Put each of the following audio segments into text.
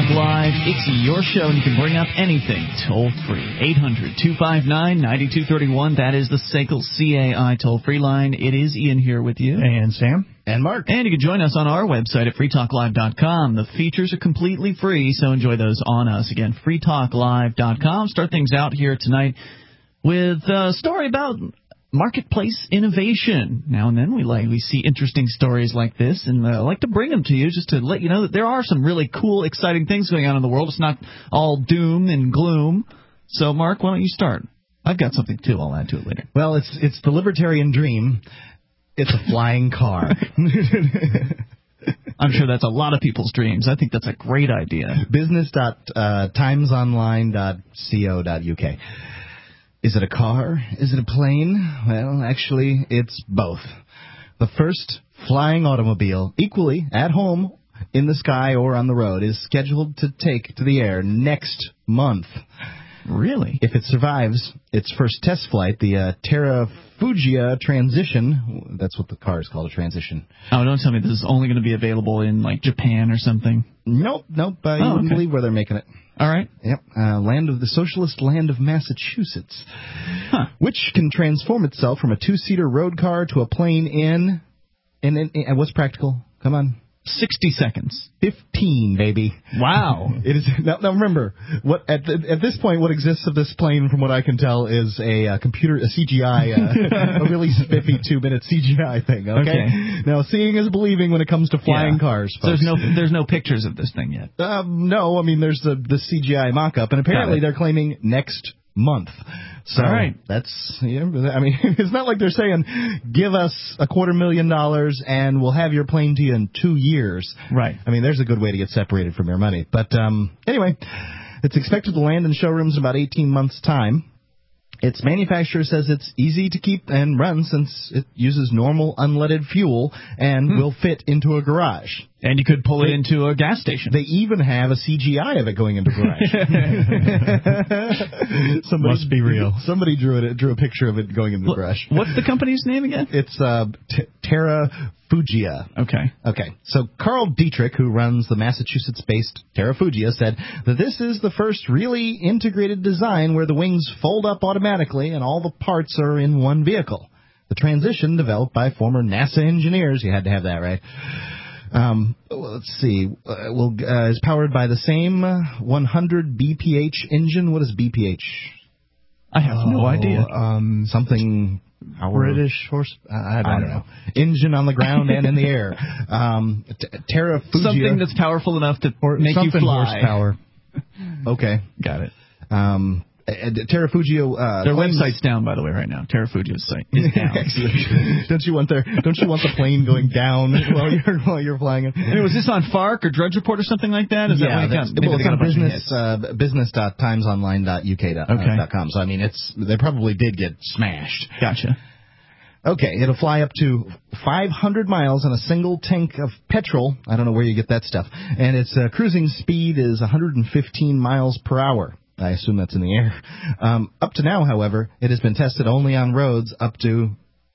Talk Live. It's your show, and you can bring up anything toll-free. 800-259-9231. That is the SACL CAI toll-free line. It is Ian here with you. And Sam. And Mark. And you can join us on our website at freetalklive.com. The features are completely free, so enjoy those on us. Again, freetalklive.com. Start things out here tonight with a story about marketplace innovation. Now and then we see interesting stories like this, and I like to bring them to you just to let you know that there are some really cool, exciting things going on in the world. It's not all doom and gloom. So, Mark, why don't you start? I've got something, too. I'll add to it later. Well, it's the libertarian dream. It's a flying car. I'm sure that's a lot of people's dreams. I think that's a great idea. business.timesonline.co.uk. Is it a car? Is it a plane? Well, actually, it's both. The first flying automobile, equally at home, in the sky or on the road, is scheduled to take to the air next month. Really? If it survives its first test flight, the Terra Fugia Transition, that's what the car is called, a Transition. Oh, don't tell me this is only going to be available in, like, Japan or something. Nope. You wouldn't believe where they're making it. All right. Yep. The socialist land of Massachusetts, which can transform itself from a two-seater road car to a plane in what's practical? Come on. 60 seconds. 15, baby. Wow. It is now remember, what at this point what exists of this plane, from what I can tell, is a CGI, a really spiffy 2-minute CGI thing. Okay? Now, seeing is believing when it comes to flying cars. So there's no pictures of this thing yet. No, I mean there's the CGI mock-up, and apparently they're claiming next month. So all right. That's, I mean, it's not like they're saying, give us $250,000 and we'll have your plane to you in 2 years. Right. I mean, there's a good way to get separated from your money. But anyway, it's expected to land in showrooms in about 18 months' time. Its manufacturer says it's easy to keep and run since it uses normal unleaded fuel and will fit into a garage. And you could pull it into a gas station. They even have a CGI of it going into a garage. Must be real. Somebody drew a picture of it going into the garage. What's the company's name again? It's Terra Fugia. Okay. So Carl Dietrich, who runs the Massachusetts-based Terra Fugia, said that this is the first really integrated design where the wings fold up automatically and all the parts are in one vehicle. The Transition, developed by former NASA engineers, you had to have that, right? Let's see. Is powered by the same 100 BPH engine. What is BPH? I have no idea. Something. British horse. I don't know. Engine on the ground and in the air. Terra Fugia. Something that's powerful enough to make you fly. Horsepower. Okay, got it. Terra Fugia. Their website's down, by the way, right now. Terra Fugia's site is down. Don't you want the plane going down while you're flying it? And was this on FARC or Drudge Report or something like that? Is that when it comes? It's on business.timesonline.uk.com. So I mean, they probably did get smashed. Gotcha. Okay, it'll fly up to 500 miles on a single tank of petrol. I don't know where you get that stuff. And its cruising speed is 115 miles per hour. I assume that's in the air. Up to now, however, it has been tested only on roads at up to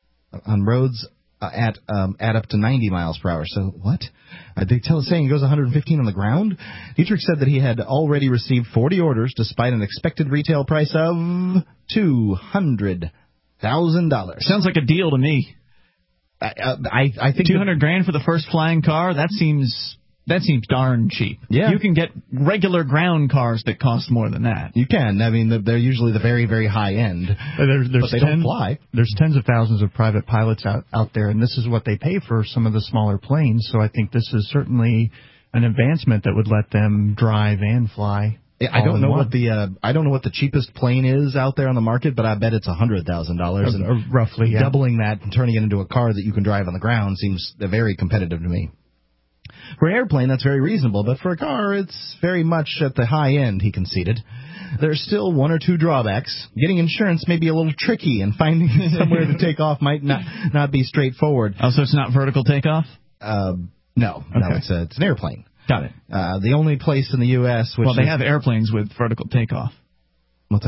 90 miles per hour. So what? Saying it goes 115 on the ground? Dietrich said that he had already received 40 orders, despite an expected retail price of $200,000. Sounds like a deal to me. I think $200,000 for the first flying car. That seems darn cheap. Yeah. You can get regular ground cars that cost more than that. You can. I mean, they're usually the very, very high end. But they don't fly. There's tens of thousands of private pilots out there, and this is what they pay for some of the smaller planes. So I think this is certainly an advancement that would let them drive and fly. I don't know what the cheapest plane is out there on the market, but I bet it's $100,000. Roughly, yeah. Doubling that and turning it into a car that you can drive on the ground seems very competitive to me. For an airplane, that's very reasonable, but for a car, it's very much at the high end, he conceded. There's still one or two drawbacks. Getting insurance may be a little tricky, and finding somewhere to take off might not be straightforward. Oh, so it's not vertical takeoff? No, it's an airplane. Got it. The only place in the U.S. They have airplanes with vertical takeoff. What's that?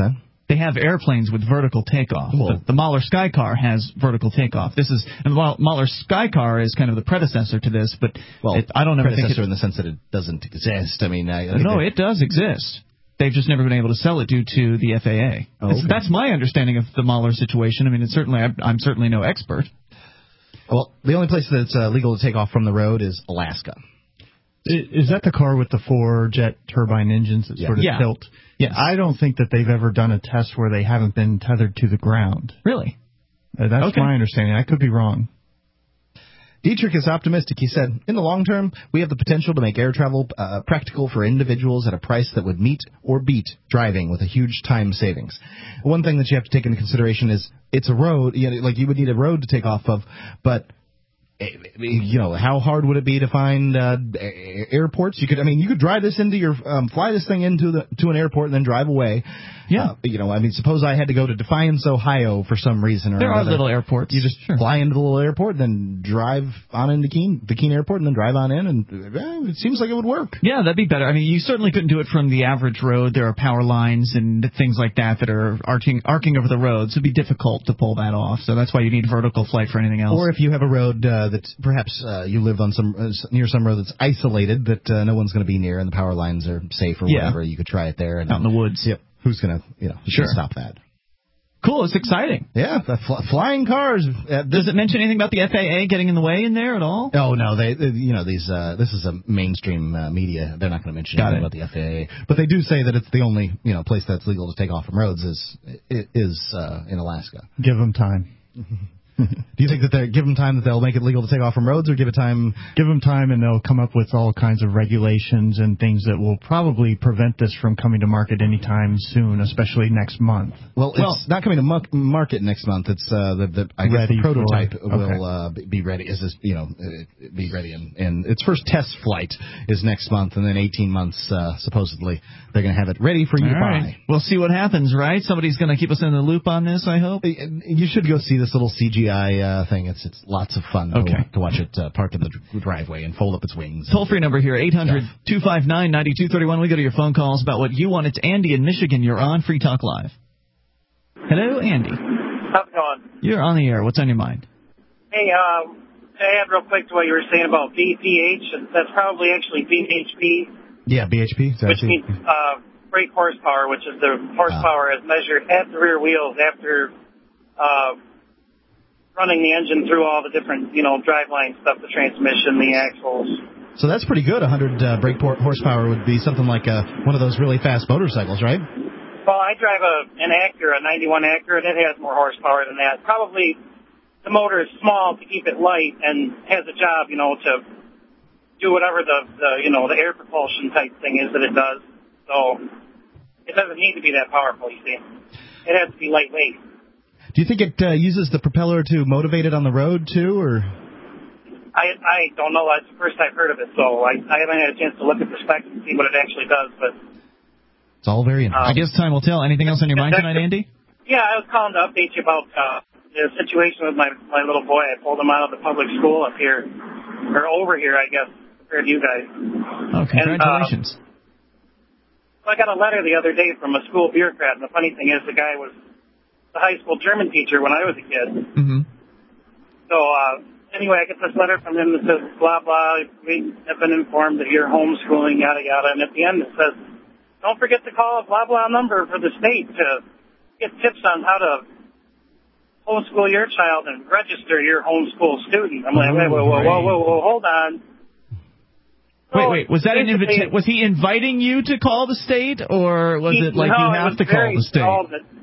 they have airplanes with vertical takeoff. The Mahler Skycar has vertical takeoff. And Mahler Skycar is kind of the predecessor to this, but I don't ever think predecessor in the sense that it doesn't exist. I mean, it does exist. They've just never been able to sell it due to the FAA. Oh, okay. That's my understanding of the Mahler situation. I mean, I'm certainly no expert. Well, the only place that's legal to take off from the road is Alaska. Is that the car with the 4 jet turbine engines that sort of tilt? Yes. I don't think that they've ever done a test where they haven't been tethered to the ground. Really? That's my understanding. I could be wrong. Dietrich is optimistic. He said, in the long term, we have the potential to make air travel practical for individuals at a price that would meet or beat driving with a huge time savings. One thing that you have to take into consideration is it's a road, like you would need a road to take off of, but how hard would it be to find airports? You could drive this into fly this thing to an airport and then drive away. Yeah. Suppose I had to go to Defiance, Ohio for some reason or there another. Are little airports. You just fly into the little airport, then drive on into the Keene Airport, and then drive on in, and it seems like it would work. Yeah, that'd be better. I mean, you certainly couldn't do it from the average road. There are power lines and things like that are arcing over the roads. It'd be difficult to pull that off. So that's why you need vertical flight for anything else. Or if you have a road that perhaps you live on near some road that's isolated that no one's going to be near and the power lines are safe or whatever, you could try it there. And out in the woods. Yep. Who's going to stop that? Cool. It's exciting. Yeah. Flying cars. Does it mention anything about the FAA getting in the way in there at all? Oh, no. This is a mainstream media. They're not going to mention anything about the FAA. But they do say that it's the only, place that's legal to take off from roads is in Alaska. Give them time. Do you think that give them time that they'll make it legal to take off from roads, or give it time? Give them time, and they'll come up with all kinds of regulations and things that will probably prevent this from coming to market anytime soon, especially next month. Well, it's not coming to market next month. It's the prototype will be ready. Be ready, and its first test flight is next month, and then 18 months supposedly they're going to have it ready for you to buy. We'll see what happens, right? Somebody's going to keep us in the loop on this, I hope. You should go see this little CGI thing. It's lots of fun to watch it parked in the driveway and fold up its wings. Toll-free number here, 800-259-9231. We go to your phone calls about what you want. It's Andy in Michigan. You're on Free Talk Live. Hello, Andy. How's it going? You're on the air. What's on your mind? Hey, to add real quick to what you were saying about BPH, that's probably actually BHP. Yeah, BHP. Which means brake horsepower, which is the horsepower as measured at the rear wheels after running the engine through all the different, driveline stuff, the transmission, the axles. So that's pretty good. 100 brake horsepower would be something like one of those really fast motorcycles, right? Well, I drive an Acura, a 91 Acura, and it has more horsepower than that. Probably the motor is small to keep it light and has a job, to do whatever the air propulsion type thing is that it does. So it doesn't need to be that powerful, you see. It has to be lightweight. Do you think it uses the propeller to motivate it on the road, too, or? I don't know. That's the first I've heard of it, so I haven't had a chance to look at the specs and see what it actually does, but... It's all very interesting. I guess time will tell. Anything else on your mind tonight, Andy? Yeah, I was calling to update you about the situation with my little boy. I pulled him out of the public school up here, or over here, I guess, compared to you guys. Oh, congratulations. So I got a letter the other day from a school bureaucrat, and the funny thing is the guy was the high school German teacher when I was a kid. Mm-hmm. So, anyway, I get this letter from him that says, blah, blah, we have been informed that you're homeschooling, yada, yada. And at the end it says, don't forget to call a blah, blah number for the state to get tips on how to homeschool your child and register your homeschool student. I'm like, whoa, hold on. Wait, was that an invitation? Was he inviting you to call the state, or was it like you have to call the state?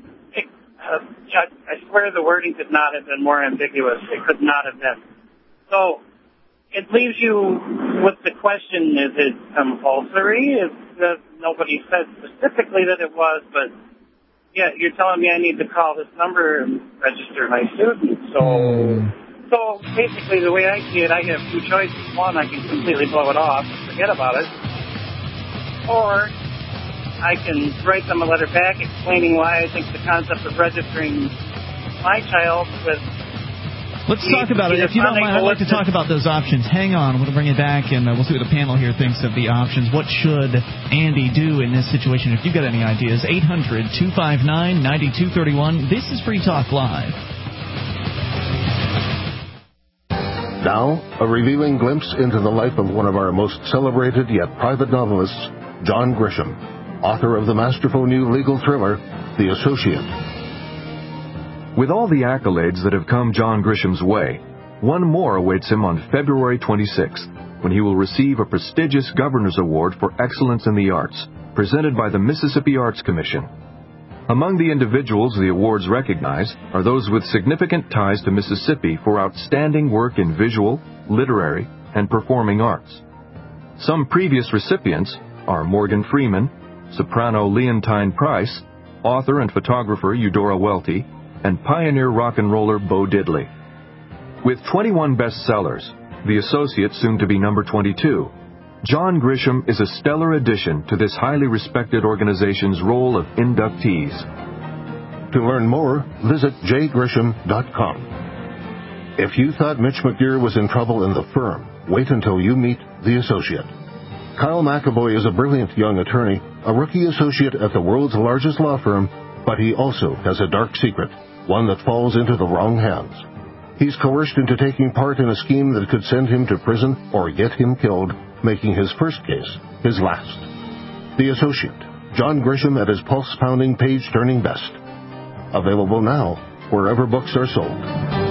I swear the wording could not have been more ambiguous. It could not have been. So it leaves you with the question, is it compulsory? Nobody said specifically that it was, but yeah, you're telling me I need to call this number and register my student. So basically the way I see it, I have two choices. One, I can completely blow it off and forget about it. Or I can write them a letter back explaining why I think the concept of registering my child with Let's talk about it. If you don't mind, I'd like to talk about those options. Hang on. We'll bring it back, and we'll see what the panel here thinks of the options. What should Andy do in this situation? If you've got any ideas, 800-259-9231. This is Free Talk Live. Now, a revealing glimpse into the life of one of our most celebrated yet private novelists, John Grisham, author of the masterful new legal thriller, The Associate. With all the accolades that have come John Grisham's way, one more awaits him on February 26th, when he will receive a prestigious Governor's Award for Excellence in the Arts, presented by the Mississippi Arts Commission. Among the individuals the awards recognize are those with significant ties to Mississippi for outstanding work in visual, literary, and performing arts. Some previous recipients are Morgan Freeman, soprano Leontine Price, author and photographer Eudora Welty, and pioneer rock and roller Bo Diddley. With 21 bestsellers, The Associate soon to be number 22, John Grisham is a stellar addition to this highly respected organization's roll of inductees. To learn more, visit jgrisham.com. If you thought Mitch McGear was in trouble in the firm, wait until you meet The Associate. Kyle McAvoy is a brilliant young attorney, a rookie associate at the world's largest law firm, but he also has a dark secret, one that falls into the wrong hands. He's coerced into taking part in a scheme that could send him to prison or get him killed, making his first case his last. The Associate, John Grisham at his pulse-pounding, page-turning best. Available now, wherever books are sold.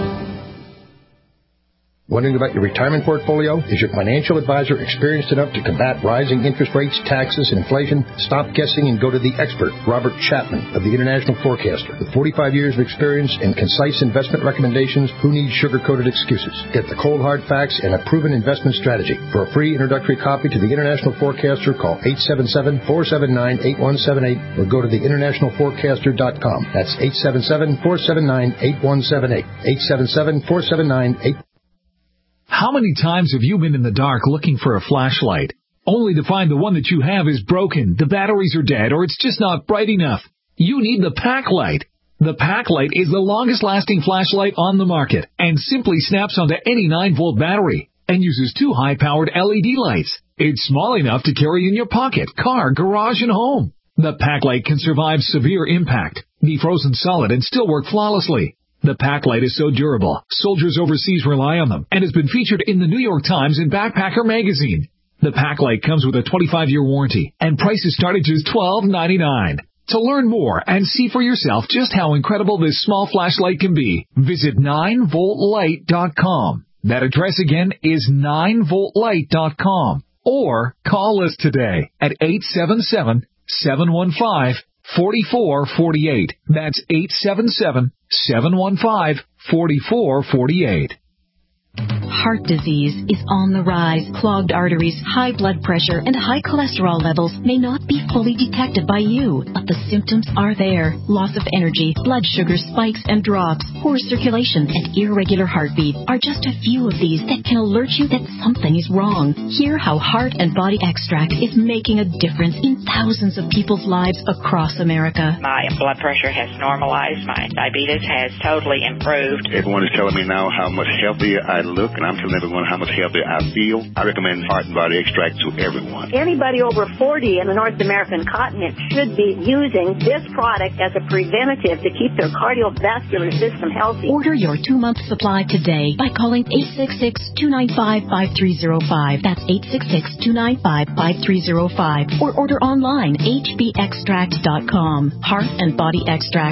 Wondering about your retirement portfolio? Is your financial advisor experienced enough to combat rising interest rates, taxes, and inflation? Stop guessing and go to the expert, Robert Chapman of the International Forecaster. With 45 years of experience and concise investment recommendations, who needs sugar-coated excuses? Get the cold, hard facts and a proven investment strategy. For a free introductory copy to the International Forecaster, call 877-479-8178 or go to theinternationalforecaster.com. That's 877-479-8178. 877-479-8178. How many times have you been in the dark looking for a flashlight, only to find the one that you have is broken, the batteries are dead, or it's just not bright enough? You need the Packlight. The Packlight is the longest-lasting flashlight on the market and simply snaps onto any 9-volt battery and uses 2 high-powered LED lights. It's small enough to carry in your pocket, car, garage, and home. The Packlight can survive severe impact, be frozen solid, and still work flawlessly. The Packlight is so durable, soldiers overseas rely on them, and has been featured in the New York Times and Backpacker magazine. The Packlight comes with a 25-year warranty, and prices start at just $12.99. To learn more and see for yourself just how incredible this small flashlight can be, visit 9voltlight.com. That address again is 9voltlight.com. Or call us today at 877-715-4448. That's 877-715-4448. Heart disease is on the rise. Clogged arteries, high blood pressure, and high cholesterol levels may not be fully detected by you, but the symptoms are there. Loss of energy, blood sugar spikes and drops, poor circulation, and irregular heartbeat are just a few of these that can alert you that something is wrong. Hear how Heart and Body Extract is making a difference in thousands of people's lives across America. My blood pressure has normalized. My diabetes has totally improved. Everyone is telling me now how much healthier I look, and I'm telling everyone how much healthier I feel. I recommend Heart and Body Extract to everyone. Anybody over 40 in the North American continent should be using this product as a preventative to keep their cardiovascular system healthy. Order your 2-month supply today by calling 866-295-5305. That's 866-295-5305. Or order online, hbextract.com. Heart and Body Extract,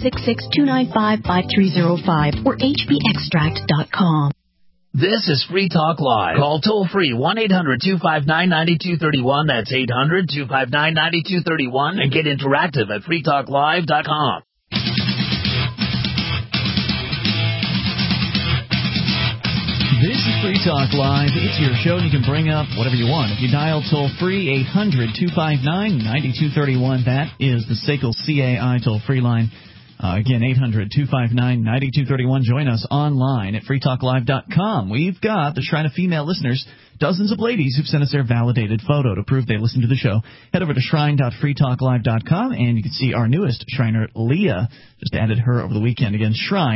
866-295-5305 or hbextract.com. This is Free Talk Live. Call toll-free 1-800-259-9231. That's 800-259-9231. And get interactive at freetalklive.com. This is Free Talk Live. It's your show, and you can bring up whatever you want. If you dial toll-free, 800-259-9231, that is the SACL CAI toll-free line. Again, 800-259-9231. Join us online at freetalklive.com. We've got the Shrine of Female Listeners, dozens of ladies who've sent us their validated photo to prove they listen to the show. Head over to shrine.freetalklive.com, and you can see our newest Shriner, Leah. Just added her over the weekend. Again,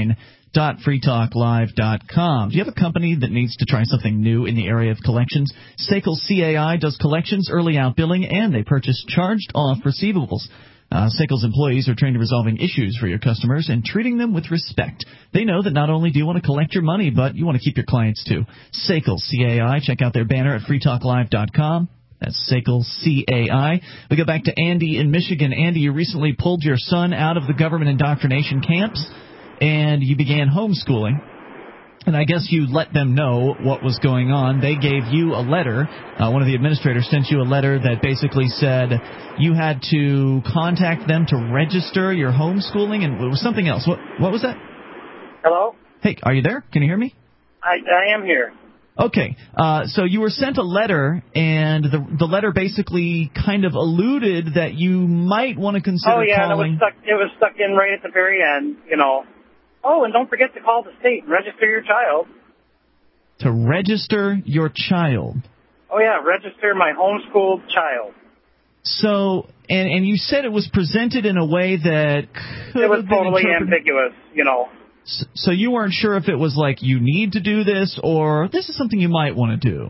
shrine.freetalklive.com. Do you have a company that needs to try something new in the area of collections? Staples CAI does collections, early out billing, and they purchase charged-off receivables. Staples employees are trained in resolving issues for your customers and treating them with respect. They know that not only do you want to collect your money, but you want to keep your clients too. Staples CAI. Check out their banner at freetalklive.com. That's Staples CAI. We go back to Andy in Michigan. Andy, you recently pulled your son out of the government indoctrination camps, and you began homeschooling. And I guess you let them know what was going on. They gave you a letter. One of the administrators sent you a letter that basically said you had to contact them to register your homeschooling, and it was something else. What was that? Hello? Hey, are you there? Can you hear me? I am here. Okay. So you were sent a letter, and the letter basically kind of alluded that you might want to consider calling. Oh, yeah, it was stuck in right at the very end, you know. Oh, and don't forget to call the state and register your child. To register your child? Oh, yeah, register my homeschooled child. So, and you said it was presented in a way that could it was have been totally ambiguous, you know. So you weren't sure if it was like you need to do this or this is something you might want to do?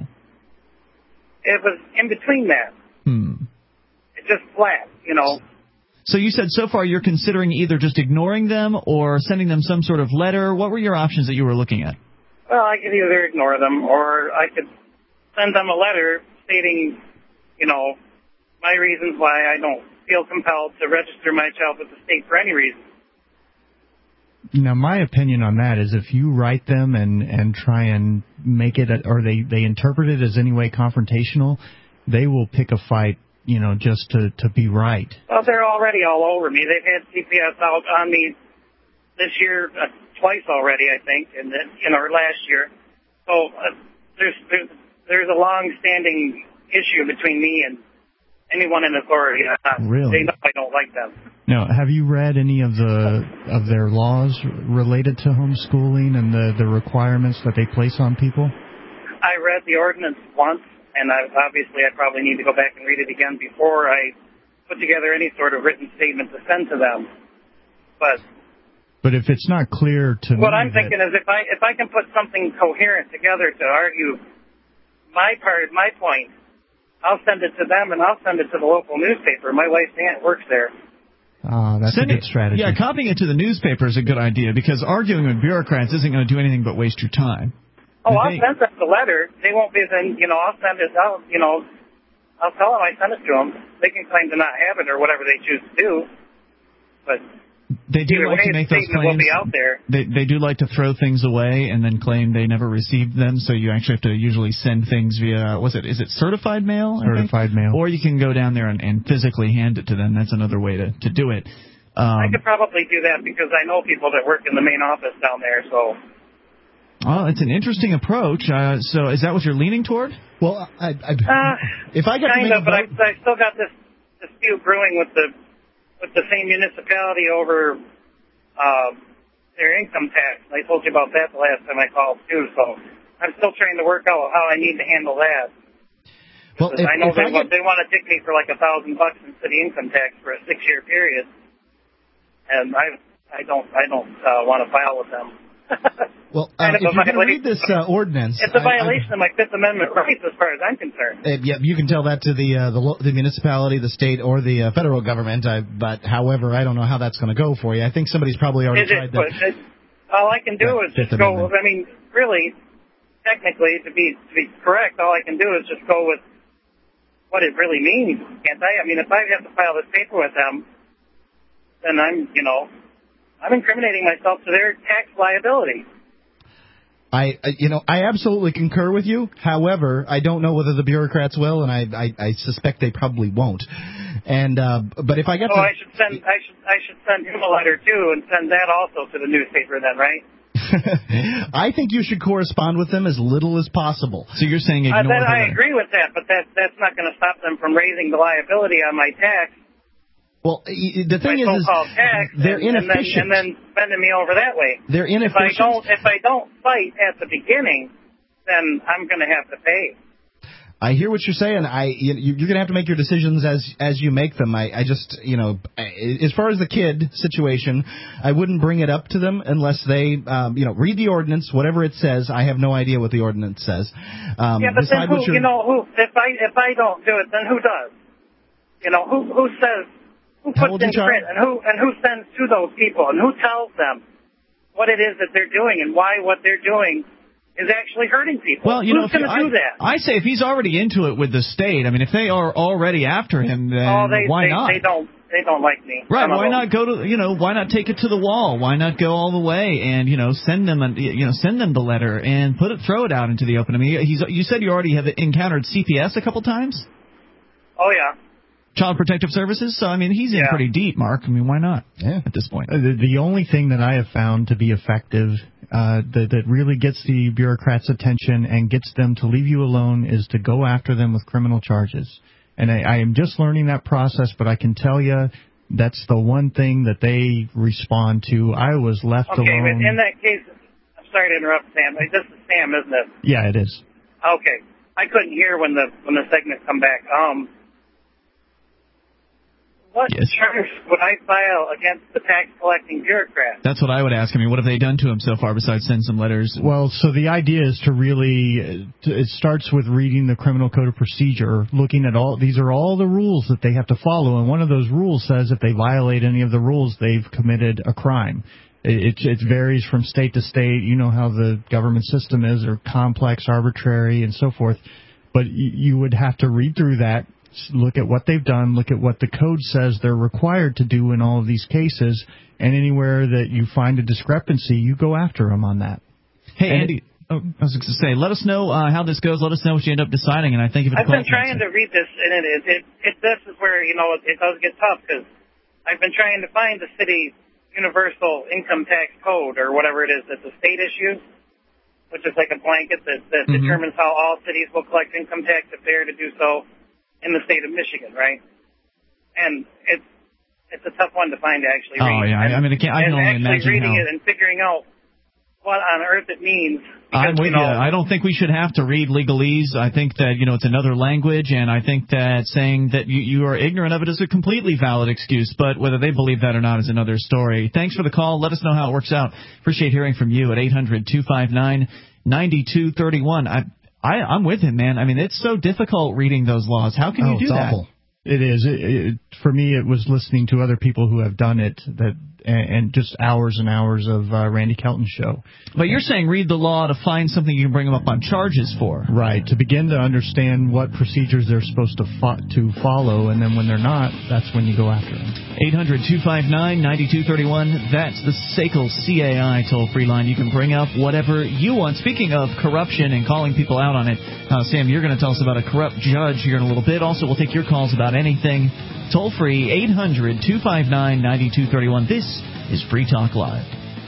It was in between that. It's just flat, you know. So you said so far you're considering either just ignoring them or sending them some sort of letter. What were your options that you were looking at? Well, I could either ignore them or I could send them a letter stating, you know, my reasons why I don't feel compelled to register my child with the state for any reason. Now, my opinion on that is if you write them and try and make it, or they interpret it as any way confrontational, they will pick a fight, you know, just to be right. Well, they're already all over me. They've had CPS out on me this year twice already, I think, and or last year. So there's a long-standing issue between me and anyone in authority. Really? They know I don't like them. Now, have you read any of their laws related to homeschooling and the requirements that they place on people? I read the ordinance once, and I probably need to go back and read it again before I put together any sort of written statement to send to them. But if it's not clear to me, what I'm thinking is if I can put something coherent together to argue my point, I'll send it to them and I'll send it to the local newspaper. My wife's aunt works there. That's a good strategy. Yeah, copying it to the newspaper is a good idea because arguing with bureaucrats isn't going to do anything but waste your time. Oh, I'll send them the letter. They won't be then, I'll send it out, I'll tell them I sent it to them. They can claim to not have it or whatever they choose to do. But they do like to make those claims. Will be out there. They do like to throw things away and then claim they never received them, so you actually have to usually send things via, is it certified mail? Certified mail. Or you can go down there and physically hand it to them. That's another way to do it. I could probably do that because I know people that work in the main office down there, so... Well, it's an interesting approach. So is that what you're leaning toward? Well, if I got kind of, but I still got this dispute brewing with the same municipality over their income tax. I told you about that the last time I called too. So I'm still trying to work out how I need to handle that. Well, I know they want to tick me for like $1,000 in city income tax for a 6-year period, and I don't want to file with them. Well, if you're going to read this ordinance... It's a violation of my Fifth Amendment rights as far as I'm concerned. Yeah, you can tell that to the municipality, the state, or the federal government. But, however, I don't know how that's going to go for you. I think somebody's probably already tried that. All I can do is just go... I mean, really, technically, to be correct, all I can do is just go with what it really means, can't I? I mean, if I have to file this paper with them, then I'm incriminating myself to their tax liability. I absolutely concur with you. However, I don't know whether the bureaucrats will, and I suspect they probably won't. And but if I get I should send him a letter too, and send that also to the newspaper then, right? I think you should correspond with them as little as possible. So you're saying ignore I agree with that, but that's not going to stop them from raising the liability on my tax Well, the thing is tax, they're inefficient. And then spending me over that way. They're inefficient. If I don't fight at the beginning, then I'm going to have to pay. I hear what you're saying. You're going to have to make your decisions as you make them. I just, as far as the kid situation, I wouldn't bring it up to them unless they, read the ordinance, whatever it says. I have no idea what the ordinance says. But then who, if I don't do it, then who does? Who says, who puts in print, and who sends to those people, and who tells them what it is that they're doing and why what they're doing is actually hurting people. Well, who's going to do that? I say if he's already into it with the state, I mean, if they are already after him, then why not? They don't like me. Right? Why not go to why not take it to the wall? Why not go all the way and send them the letter and throw it out into the open? I mean, you said you already have encountered CPS a couple times. Oh yeah. Child Protective Services. So I mean, he's in pretty deep, Mark. I mean, why not? Yeah. At this point, the only thing that I have found to be effective. That really gets the bureaucrats' attention and gets them to leave you alone is to go after them with criminal charges. And I am just learning that process, but I can tell you that's the one thing that they respond to. I was left alone. Okay, but in that case, I'm sorry to interrupt, Sam. This is Sam, isn't it? Yeah, it is. Okay. I couldn't hear when the segment come back. What charge would I file against the tax-collecting bureaucrat? That's what I would ask. I mean, what have they done to him so far besides send some letters? Well, so the idea is to really, it starts with reading the Criminal Code of Procedure, looking at these are all the rules that they have to follow, and one of those rules says if they violate any of the rules, they've committed a crime. It varies from state to state. You know how the government system is, or complex, arbitrary, and so forth. But you would have to read through that, look at what they've done, look at what the code says they're required to do in all of these cases, and anywhere that you find a discrepancy, you go after them on that. Hey, Andy, I was going to say, let us know how this goes. Let us know what you end up deciding, and I think if I've been trying to read this, and this is where it does get tough, because I've been trying to find the city universal income tax code, or whatever it is that the state issues, which is like a blanket that determines how all cities will collect income tax if they are to do so in the state of Michigan, right? And it's a tough one to find to actually read. Oh, yeah. I mean, I can only imagine reading it and figuring out what on earth it means. Because, I'm with you. I don't think we should have to read legalese. I think that, it's another language, and I think that saying that you are ignorant of it is a completely valid excuse, but whether they believe that or not is another story. Thanks for the call. Let us know how it works out. Appreciate hearing from you at 800-259-9231. I'm with him, man. I mean, it's so difficult reading those laws. How can you do that? Awful. It is. For me, it was listening to other people who have done it and just hours and hours of Randy Kelton's show. But you're saying read the law to find something you can bring them up on charges for. Right, to begin to understand what procedures they're supposed to follow, and then when they're not, that's when you go after them. 800-259-9231. That's the SACL CAI toll-free line. You can bring up whatever you want. Speaking of corruption and calling people out on it, Sam, you're going to tell us about a corrupt judge here in a little bit. Also, we'll take your calls about anything. Toll-free, 800-259-9231. This is Free Talk Live.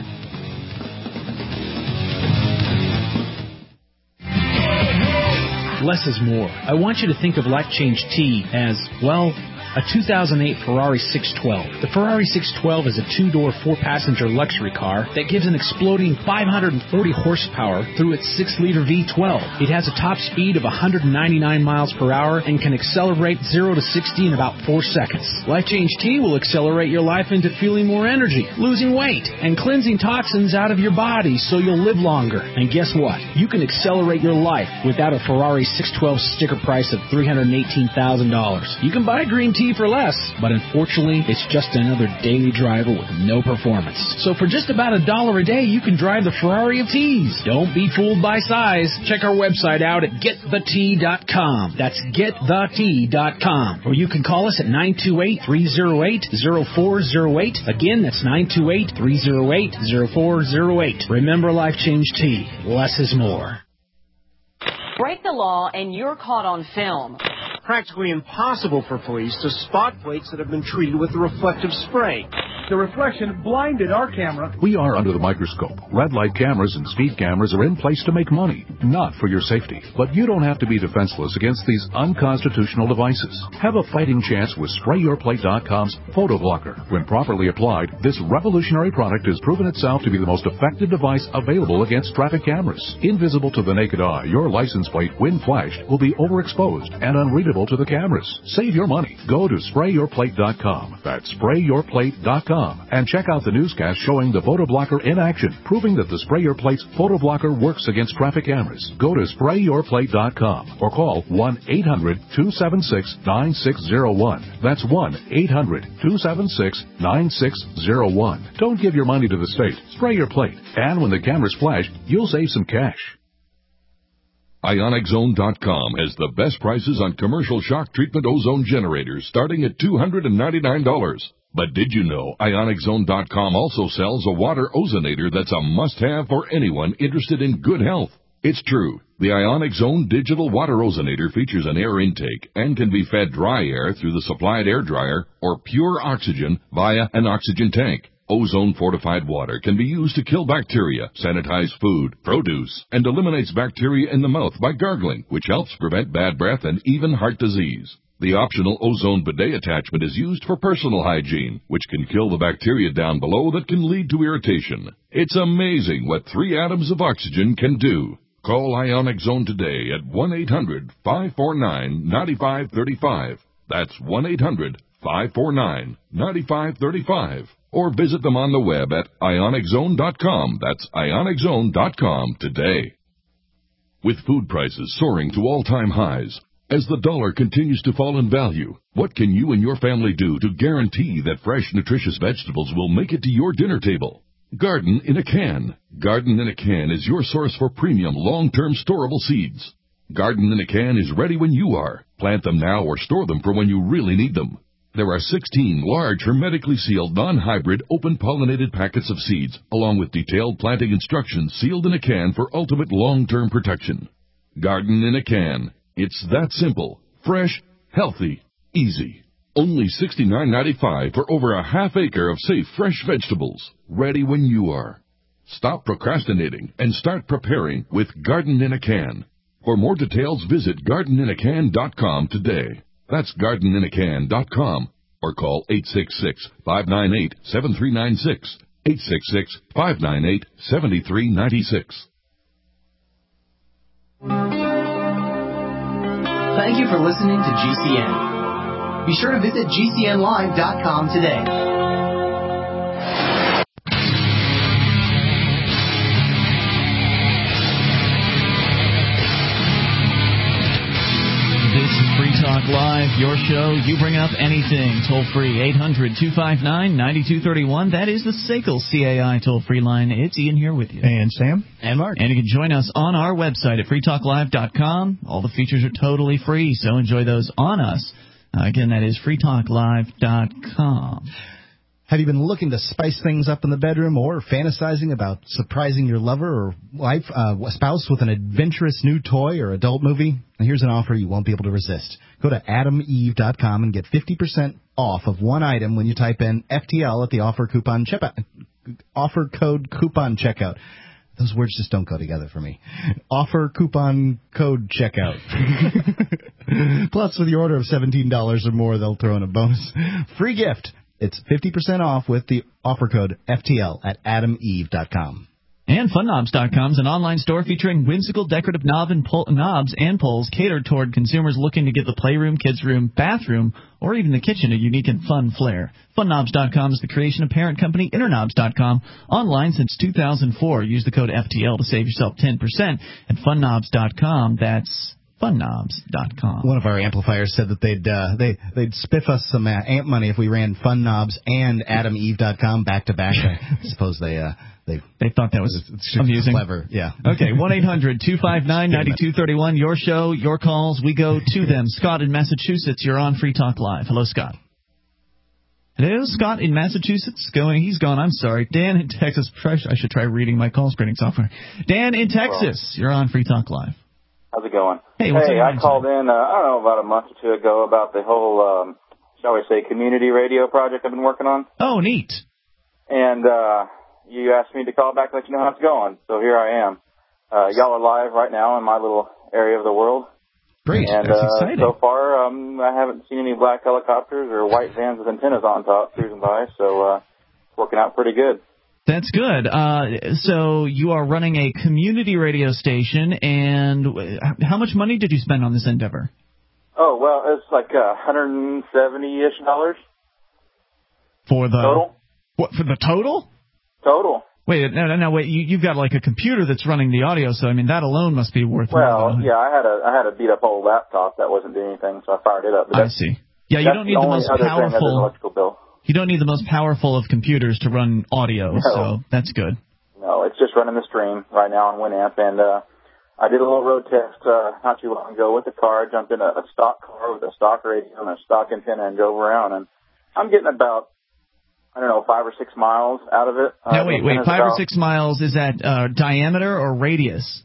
Less is more. I want you to think of Life Change T as, well, a 2008 Ferrari 612. The Ferrari 612 is a two-door, four-passenger luxury car that gives an exploding 540 horsepower through its 6-liter V12. It has a top speed of 199 miles per hour and can accelerate 0 to 60 in about 4 seconds. Life Change T will accelerate your life into feeling more energy, losing weight, and cleansing toxins out of your body so you'll live longer. And guess what? You can accelerate your life without a Ferrari 612 sticker price of $318,000. You can buy green tea for less, but unfortunately, it's just another daily driver with no performance. So for just about $1 a day, you can drive the Ferrari of teas. Don't be fooled by size. Check our website out at GetTheT.com. That's GetTheT.com. Or you can call us at 928-308-0408. Again, that's 928-308-0408. Remember Life Change Tea. Less is more. Break the law and you're caught on film. Practically impossible for police to spot plates that have been treated with a reflective spray. The reflection blinded our camera. We are under the microscope. Red light cameras and speed cameras are in place to make money, not for your safety. But you don't have to be defenseless against these unconstitutional devices. Have a fighting chance with SprayYourPlate.com's Photo Blocker. When properly applied, this revolutionary product has proven itself to be the most effective device available against traffic cameras. Invisible to the naked eye, your license plate, when flashed, will be overexposed and unreadable to the cameras. Save your money. Go to SprayYourPlate.com. That's SprayYourPlate.com. And check out the newscast showing the Photo Blocker in action, proving that the Spray Your Plate's Photo Blocker works against traffic cameras. Go to SprayYourPlate.com or call 1-800-276-9601. That's 1-800-276-9601. Don't give your money to the state. Spray your plate. And when the cameras flash, you'll save some cash. IonicZone.com has the best prices on commercial shock treatment ozone generators starting at $299. But did you know IonicZone.com also sells a water ozonator that's a must-have for anyone interested in good health? It's true. The Ionic Zone digital water ozonator features an air intake and can be fed dry air through the supplied air dryer or pure oxygen via an oxygen tank. Ozone-fortified water can be used to kill bacteria, sanitize food, produce, and eliminates bacteria in the mouth by gargling, which helps prevent bad breath and even heart disease. The optional ozone bidet attachment is used for personal hygiene, which can kill the bacteria down below that can lead to irritation. It's amazing what 3 atoms of oxygen can do. Call Ionic Zone today at 1-800-549-9535. That's 1-800-549-9535. Or visit them on the web at IonicZone.com. That's IonicZone.com today. With food prices soaring to all-time highs, as the dollar continues to fall in value, what can you and your family do to guarantee that fresh, nutritious vegetables will make it to your dinner table? Garden in a Can. Garden in a Can is your source for premium, long-term storable seeds. Garden in a Can is ready when you are. Plant them now or store them for when you really need them. There are 16 large, hermetically sealed, non-hybrid, open-pollinated packets of seeds, along with detailed planting instructions sealed in a can for ultimate long-term protection. Garden in a Can. It's that simple, fresh, healthy, easy. Only $69.95 for over a half acre of safe, fresh vegetables, ready when you are. Stop procrastinating and start preparing with Garden in a Can. For more details, visit gardeninacan.com today. That's gardeninacan.com or call 866-598-7396. 866-598-7396. Thank you for listening to GCN. Be sure to visit GCNlive.com today. This is Free Talk Live, your show. You bring up anything. Toll free, 800-259-9231. That is the SACL CAI toll-free line. It's Ian here with you. And Sam. And Mark. And you can join us on our website at freetalklive.com. All the features are totally free, so enjoy those on us. Again, that is freetalklive.com. Have you been looking to spice things up in the bedroom or fantasizing about surprising your lover or wife, spouse with an adventurous new toy or adult movie? Now, here's an offer you won't be able to resist. Go to adameve.com and get 50% off of one item when you type in FTL at the offer code coupon checkout. Those words just don't go together for me. Offer coupon code checkout. Plus, with your order of $17 or more, they'll throw in a bonus free gift. It's 50% off with the offer code FTL at adameve.com. And FunKnobs.com is an online store featuring whimsical decorative knobs and poles catered toward consumers looking to give the playroom, kids' room, bathroom, or even the kitchen a unique and fun flair. FunKnobs.com is the creation of parent company InterKnobs.com, online since 2004. Use the code FTL to save yourself 10% at FunKnobs.com. That's FunKnobs.com. One of our amplifiers said that they'd spiff us some amp money if we ran FunKnobs and AdamEve.com back to back. I suppose they thought that was amusing. Clever, yeah. Okay, 1-800-259-9231. Your show, your calls. We go to them. Scott in Massachusetts, you're on Free Talk Live. Hello, Scott. Hello, Scott in Massachusetts. He's gone. I'm sorry. Dan in Texas. I should try reading my call screening software. Dan in Texas, you're on Free Talk Live. How's it going? Hey, I called in, about a month or two ago about the whole, shall we say, community radio project I've been working on. Oh, neat. and you asked me to call back and let you know how it's going. So here I am. Y'all are live right now in my little area of the world. Great, and that's exciting. So far, I haven't seen any black helicopters or white vans with antennas on top cruising by, so it's working out pretty good. That's good. So you are running a community radio station, and how much money did you spend on this endeavor? Oh, well, it's like $170-ish. For the total? What, for the total? Total. Wait, no, wait. You've got like a computer that's running the audio, so I mean that alone must be worth. Well, yeah, I had a beat up old laptop that wasn't doing anything, so I fired it up. But I see. Yeah, you don't need the most powerful. Electrical bill. You don't need the most powerful of computers to run audio, so that's good. No, it's just running the stream right now on Winamp, and I did a little road test not too long ago with the car. I jumped in a stock car with a stock radio and a stock antenna and drove around, and I'm getting about, 5 or 6 miles out of it. Now, wait, 5 or 6 miles, is that diameter or radius?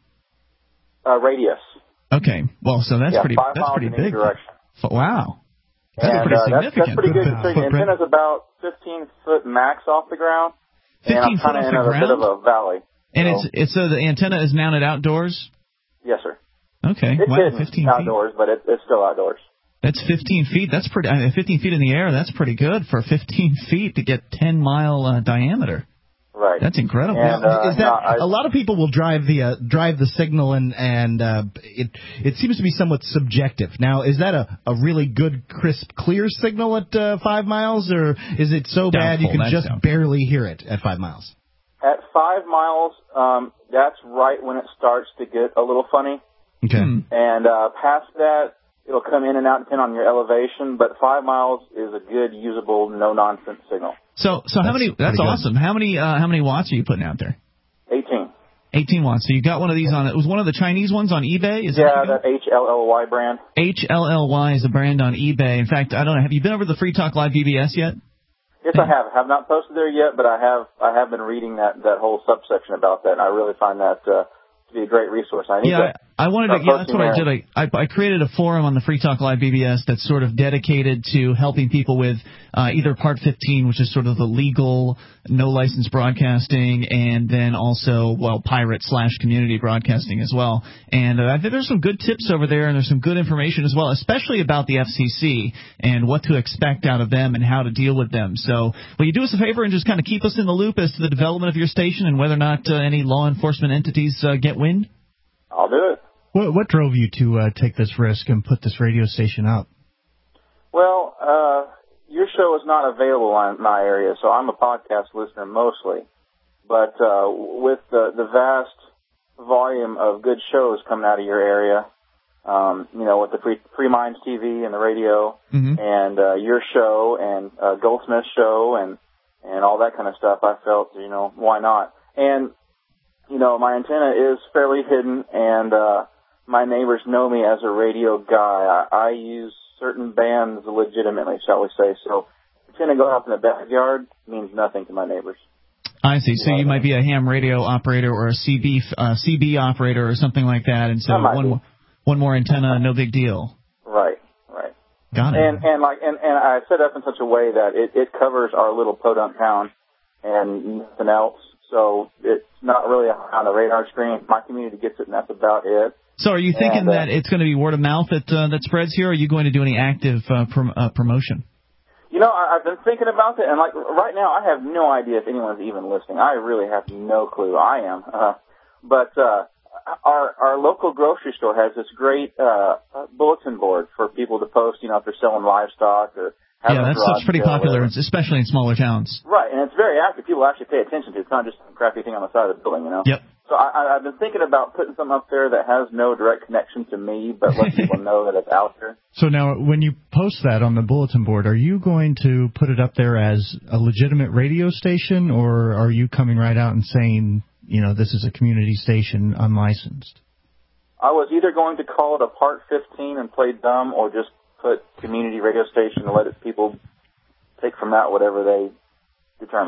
Radius. Okay, well, so that's pretty big. Wow. That's pretty significant. That's pretty good considering the antenna's about 15 foot max off the ground. 15 foot off the ground? And I'm kind of in a bit of a valley. And so the antenna is mounted outdoors? Yes, sir. Okay. It's wow, 15 outdoors, but it's still outdoors. That's 15 feet. That's pretty. 15 feet in the air. That's pretty good for 15 feet to get 10-mile diameter. Right. That's incredible. And, is that a lot of people will drive the signal and it seems to be somewhat subjective. Now, is that a really good, crisp, clear signal at 5 miles, or is it so bad you can just barely hear it at 5 miles? At 5 miles, that's right when it starts to get a little funny. Okay. And past that, it'll come in and out depending on your elevation, but 5 miles is a good, usable, no-nonsense signal. So how many? That's awesome. How many watts are you putting out there? 18. 18 watts. So you got one of these on. It was one of the Chinese ones on eBay. That HLLY brand. HLLY is the brand on eBay. In fact, I don't know. Have you been over to the Free Talk Live BBS yet? Yes, I have. I have not posted there yet, but I have been reading that whole subsection about that, and I really find that to be a great resource. I wanted to. Yeah, that's what I did. I created a forum on the Free Talk Live BBS that's sort of dedicated to helping people with either Part 15, which is sort of the legal, no license broadcasting, and then also pirate/community broadcasting as well. And I think there's some good tips over there, and there's some good information as well, especially about the FCC and what to expect out of them and how to deal with them. So, will you do us a favor and just kind of keep us in the loop as to the development of your station and whether or not any law enforcement entities get wind? I'll do it. What drove you to take this risk and put this radio station up? Well, your show is not available in my area, so I'm a podcast listener mostly. But with the vast volume of good shows coming out of your area, with the Free Minds TV and the radio, and your show and Goldsmith's show and all that kind of stuff, I felt, why not? And my antenna is fairly hidden, and my neighbors know me as a radio guy. I use certain bands legitimately, shall we say. So antenna going up in the backyard means nothing to my neighbors. I see. So you might be a ham radio operator or a CB operator or something like that, and so one more antenna, no big deal. Right. Got it. And I set up in such a way that it covers our little podunk town and nothing else. So it's not really on the radar screen. My community gets it, and that's about it. So are you thinking that it's going to be word of mouth that spreads here, or are you going to do any active promotion? I've been thinking about that, and right now I have no idea if anyone's even listening. I really have no clue. I am. But our local grocery store has this great bulletin board for people to post, if they're selling livestock or that's pretty popular, especially in smaller towns. Right, and it's very active. People actually pay attention to it. It's not just some crappy thing on the side of the building, Yep. So I've been thinking about putting something up there that has no direct connection to me, but let people know that it's out there. So now, when you post that on the bulletin board, are you going to put it up there as a legitimate radio station, or are you coming right out and saying, this is a community station unlicensed? I was either going to call it a Part 15 and play dumb, or just put community radio station and let people take from that whatever they determine.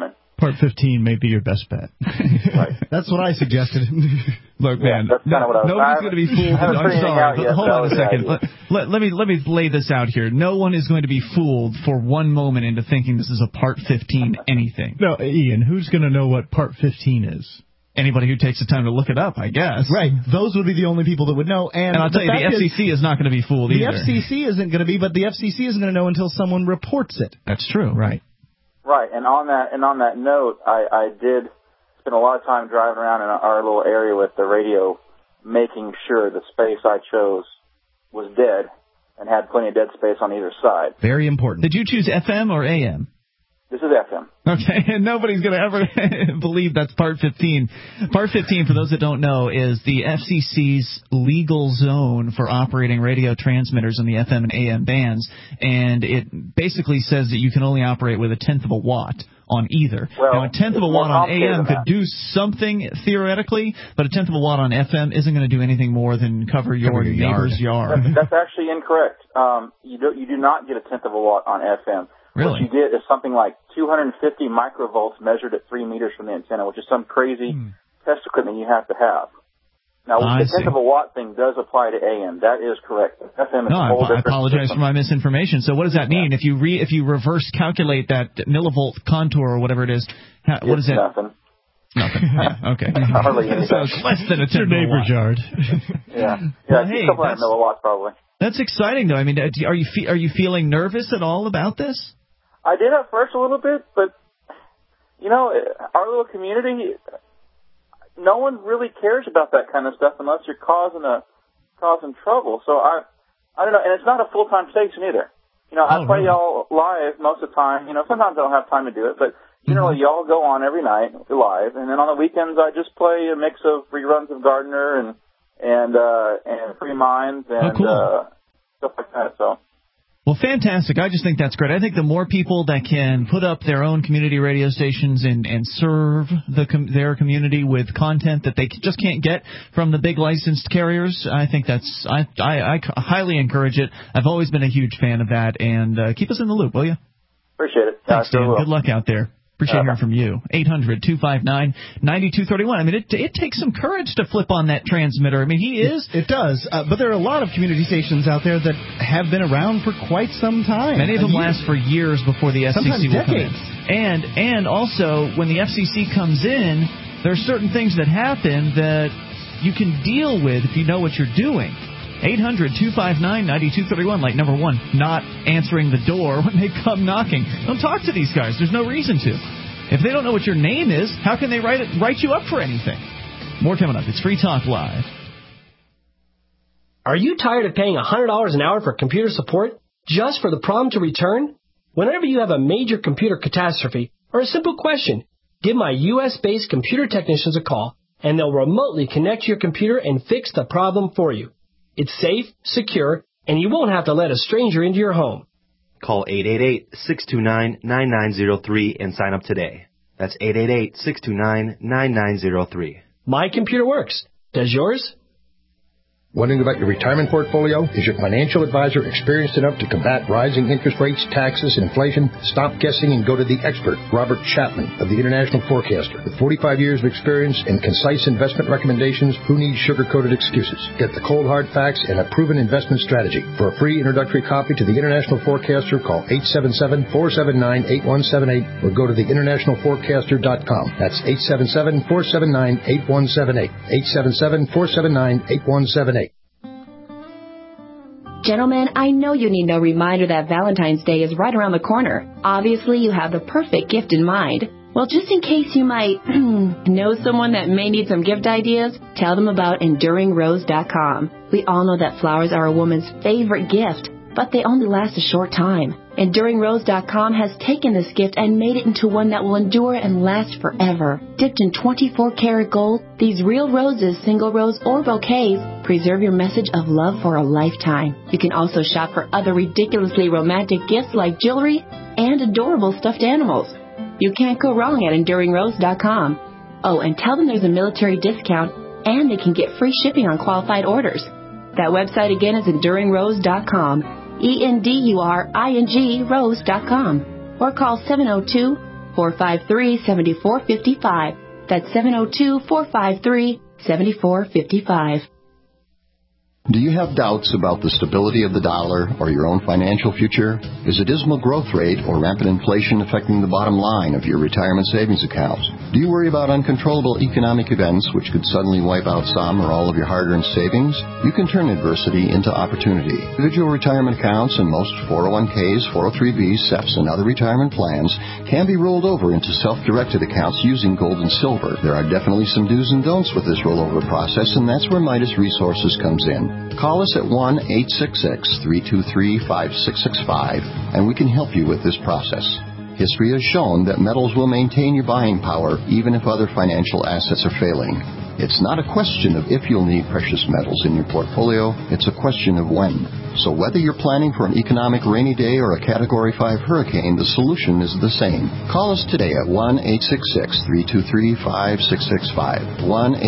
Part 15 may be your best bet. Right. That's what I suggested. Look, man, that's kind of what nobody's going to be fooled. I'm sorry, but hold on a second. Let me lay this out here. No one is going to be fooled for one moment into thinking this is a Part 15 anything. No, Ian, who's going to know what Part 15 is? Anybody who takes the time to look it up, I guess. Right. Those would be the only people that would know. And I'll tell you, the FCC is not going to be fooled either. The FCC isn't going to be, but the FCC isn't going to know until someone reports it. That's true. Right. Right. And on that note, I did spend a lot of time driving around in our little area with the radio, making sure the space I chose was dead and had plenty of dead space on either side. Very important. Did you choose FM or AM? This is FM. Okay, and nobody's going to ever believe that's Part 15. Part 15, for those that don't know, is the FCC's legal zone for operating radio transmitters in the FM and AM bands, and it basically says that you can only operate with a tenth of a watt on either. Well, now, a tenth of a watt on AM could do something theoretically, but a tenth of a watt on FM isn't going to do anything more than cover your neighbor's yard. That's actually incorrect. You do not get a tenth of a watt on FM. Really? What you get is something like 250 microvolts measured at 3 meters from the antenna, which is some crazy test equipment you have to have. Now, the tenth of a watt thing does apply to AM. That is correct. FM is a whole different I apologize system. for my misinformation. So what does that mean? If you reverse calculate that millivolt contour or whatever it is, what is that? Nothing. Yeah, okay. Hardly anything. So it's less than a tenth your of a neighbor's watt. yard. Yeah. Well, It's hey, a couple hundred milliwatts probably. That's exciting, though. I mean, are you feeling nervous at all about this? I did at first a little bit, but, you know, our little community, no one really cares about that kind of stuff unless you're causing trouble. So I don't know, and it's not a full-time station either. You know, I play y'all live most of the time. You know, sometimes I don't have time to do it, but generally y'all go on every night live, and then on the weekends I just play a mix of reruns of Gardner and Free Minds and stuff like that. So. Well, fantastic. I just think that's great. I think the more people that can put up their own community radio stations and serve their community with content that they just can't get from the big licensed carriers, I think that's I highly encourage it. I've always been a huge fan of that, and keep us in the loop, will you? Appreciate it. Thanks, Dan. Good luck out there. Appreciate hearing from you. 800-259-9231. I mean, it takes some courage to flip on that transmitter. I mean, It does. But there are a lot of community stations out there that have been around for quite some time. Many of them last for years before the FCC will come in. Decades. And also, when the FCC comes in, there are certain things that happen that you can deal with if you know what you're doing. 800-259-9231, like number one, not answering the door when they come knocking. Don't talk to these guys. There's no reason to. If they don't know what your name is, how can they write you up for anything? More coming up. It's Free Talk Live. Are you tired of paying $100 an hour for computer support just for the problem to return? Whenever you have a major computer catastrophe or a simple question, give my U.S.-based computer technicians a call, and they'll remotely connect your computer and fix the problem for you. It's safe, secure, and you won't have to let a stranger into your home. Call 888-629-9903 and sign up today. That's 888-629-9903. My computer works. Does yours? Wondering about your retirement portfolio? Is your financial advisor experienced enough to combat rising interest rates, taxes, and inflation? Stop guessing and go to the expert, Robert Chapman of the International Forecaster. With 45 years of experience and concise investment recommendations, who needs sugar-coated excuses? Get the cold hard facts and a proven investment strategy. For a free introductory copy to the International Forecaster, call 877-479-8178 or go to theinternationalforecaster.com. That's 877-479-8178. 877-479-8178. Gentlemen, I know you need no reminder that Valentine's Day is right around the corner. Obviously, you have the perfect gift in mind. Well, just in case you might know someone that may need some gift ideas, tell them about EnduringRose.com. We all know that flowers are a woman's favorite gift, but they only last a short time. EnduringRose.com has taken this gift and made it into one that will endure and last forever. Dipped in 24-karat gold, these real roses, single rose or bouquets, preserve your message of love for a lifetime. You can also shop for other ridiculously romantic gifts like jewelry and adorable stuffed animals. You can't go wrong at EnduringRose.com. Oh, and tell them there's a military discount and they can get free shipping on qualified orders. That website again is EnduringRose.com. EnduringRose.com, or call 702-453-7455. That's 702-453-7455. Do you have doubts about the stability of the dollar or your own financial future? Is a dismal growth rate or rampant inflation affecting the bottom line of your retirement savings accounts? Do you worry about uncontrollable economic events which could suddenly wipe out some or all of your hard-earned savings? You can turn adversity into opportunity. Individual retirement accounts and most 401ks, 403bs, SEPs, and other retirement plans can be rolled over into self-directed accounts using gold and silver. There are definitely some do's and don'ts with this rollover process, and that's where Midas Resources comes in. Call us at 1-866-323-5665, and we can help you with this process. History has shown that metals will maintain your buying power even if other financial assets are failing. It's not a question of if you'll need precious metals in your portfolio, it's a question of when. So whether you're planning for an economic rainy day or a Category 5 hurricane, the solution is the same. Call us today at 1-866-323-5665.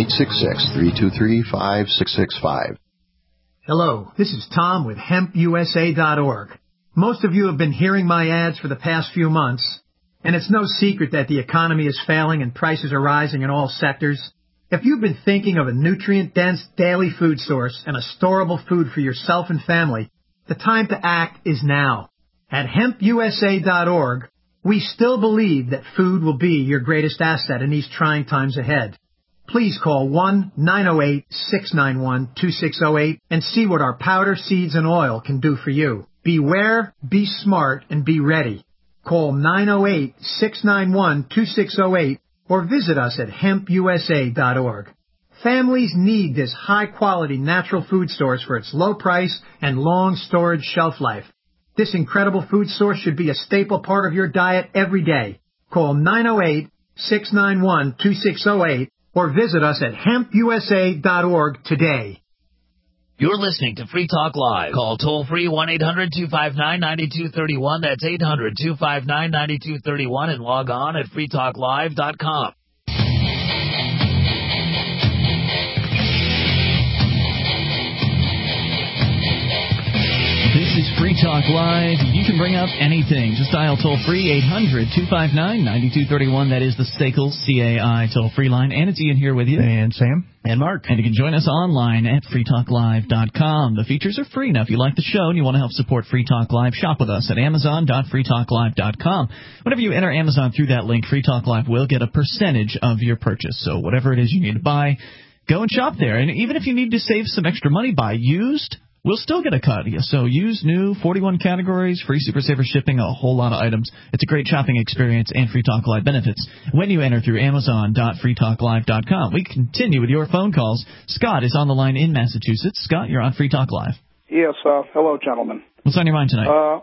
1-866-323-5665. Hello, this is Tom with HempUSA.org. Most of you have been hearing my ads for the past few months, and it's no secret that the economy is failing and prices are rising in all sectors. If you've been thinking of a nutrient-dense daily food source and a storable food for yourself and family, the time to act is now. At HempUSA.org, we still believe that food will be your greatest asset in these trying times ahead. Please call 1-908-691-2608 and see what our powder, seeds, and oil can do for you. Beware, be smart, and be ready. Call 908-691-2608 or visit us at hempusa.org. Families need this high-quality natural food source for its low price and long storage shelf life. This incredible food source should be a staple part of your diet every day. Call 908-691-2608 or visit us at hempusa.org today. You're listening to Free Talk Live. Call toll-free 1-800-259-9231. That's 800-259-9231 and log on at freetalklive.com. This is Free Talk Live. You can bring up anything. Just dial toll-free 800-259-9231. That is the SACL CAI toll-free line. And it's Ian here with you. And Sam. And Mark. And you can join us online at freetalklive.com. The features are free. Now, if you like the show and you want to help support Free Talk Live, shop with us at amazon.freetalklive.com. Whenever you enter Amazon through that link, Free Talk Live will get a percentage of your purchase. So whatever it is you need to buy, go and shop there. And even if you need to save some extra money, buy used, we'll still get a cut. So used, new, 41 categories, free Super Saver shipping, a whole lot of items. It's a great shopping experience and Free Talk Live benefits when you enter through amazon.freetalklive.com. We continue with your phone calls. Scott is on the line in Massachusetts. Scott, you're on Free Talk Live. Yes, hello, gentlemen. What's on your mind tonight?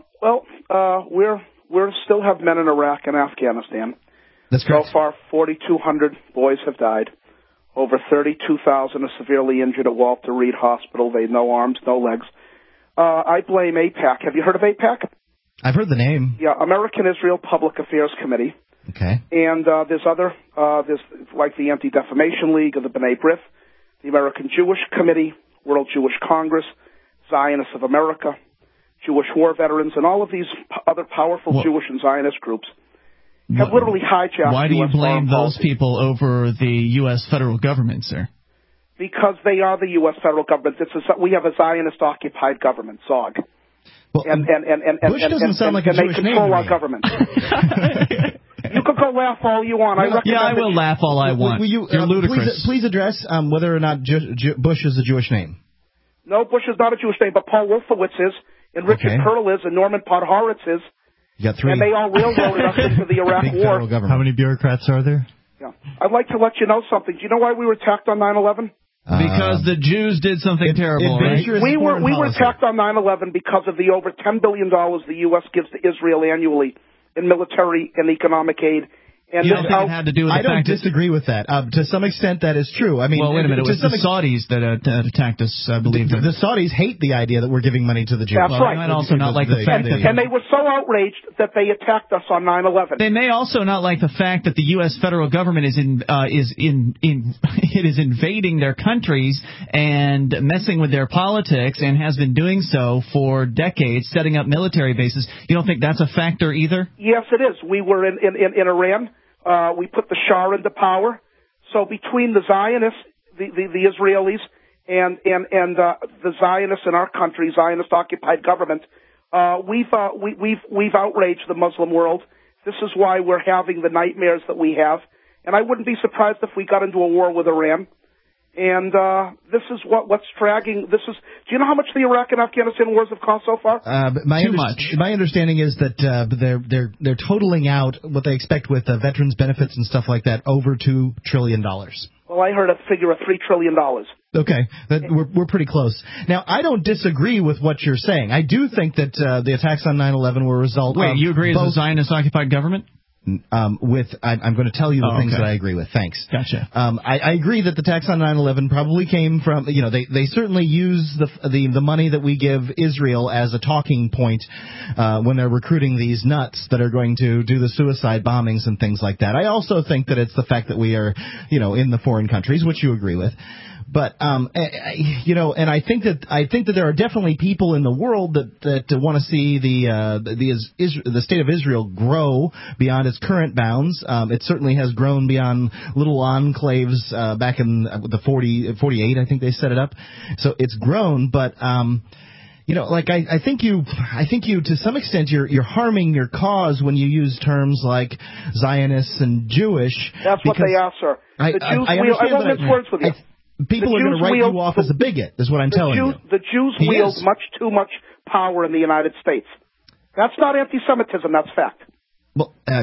We still have men in Iraq and Afghanistan. That's correct. So far, 4,200 boys have died. Over 32,000 are severely injured at Walter Reed Hospital. They no arms, no legs. I blame AIPAC. Have you heard of AIPAC? I've heard the name. Yeah, American Israel Public Affairs Committee. Okay. And there's like the Anti-Defamation League of the B'nai B'rith, the American Jewish Committee, World Jewish Congress, Zionists of America, Jewish War Veterans, and all of these other powerful Jewish and Zionist groups have literally hijacked. Why do you blame those people over the U.S. federal government, sir? Because they are the U.S. federal government. We have a Zionist-occupied government, ZOG. Well, Bush doesn't sound like a Jewish name. They control our government. You could go laugh all you want. I will laugh all I want. You're ludicrous. Please address whether or not Bush is a Jewish name. No, Bush is not a Jewish name, but Paul Wolfowitz is, and Richard Perle is, and Norman Podhoretz is. You got three. And they all railroaded us into the Iraq War. How many bureaucrats are there? Yeah. I'd like to let you know something. Do you know why we were attacked on 9/11? Because the Jews did something terrible, right? We were attacked on 9/11 because of the over $10 billion the U.S. gives to Israel annually in military and economic aid And you don't think it had to do with the fact fact I don't disagree with that. To some extent, that is true. I mean, well, wait a minute. It was the Saudis that attacked us, I believe. The Saudis hate the idea that we're giving money to the Jews. That's right. They might also not like the fact that... And they were so outraged that they attacked us on 9/11. They may also not like the fact that the U.S. federal government is invading their countries and messing with their politics and has been doing so for decades, setting up military bases. You don't think that's a factor either? Yes, it is. We were in Iran. We put the Shah into power. So between the Zionists, the Israelis, and the Zionists in our country, Zionist-occupied government, we've outraged the Muslim world. This is why we're having the nightmares that we have. And I wouldn't be surprised if we got into a war with Iran. And this is what's dragging. Do you know how much the Iraq and Afghanistan wars have cost so far? Too much. My understanding is that they're totaling out what they expect with veterans benefits and stuff like that over $2 trillion. Well, I heard a figure of $3 trillion. Okay, we're pretty close. Now, I don't disagree with what you're saying. I do think that the attacks on 9/11 were a result. Wait, you agree as a Zionist-occupied government? I'm going to tell you the things that I agree with. Thanks. Gotcha. I agree that the tax on 9/11 probably came from, they certainly use the money that we give Israel as a talking point when they're recruiting these nuts that are going to do the suicide bombings and things like that. I also think that it's the fact that we are, in the foreign countries, which you agree with. But and I think that there are definitely people in the world that want to see the state of Israel grow beyond its current bounds. It certainly has grown beyond little enclaves back in the 48, I think they set it up. So it's grown, but I think you to some extent you're harming your cause when you use terms like Zionists and Jewish. That's what they are, sir. The Jews I won't mince words with you. People are going to write you off as a bigot, is what I'm telling you. The Jews wield much too much power in the United States. That's not anti-Semitism, that's fact. Well, what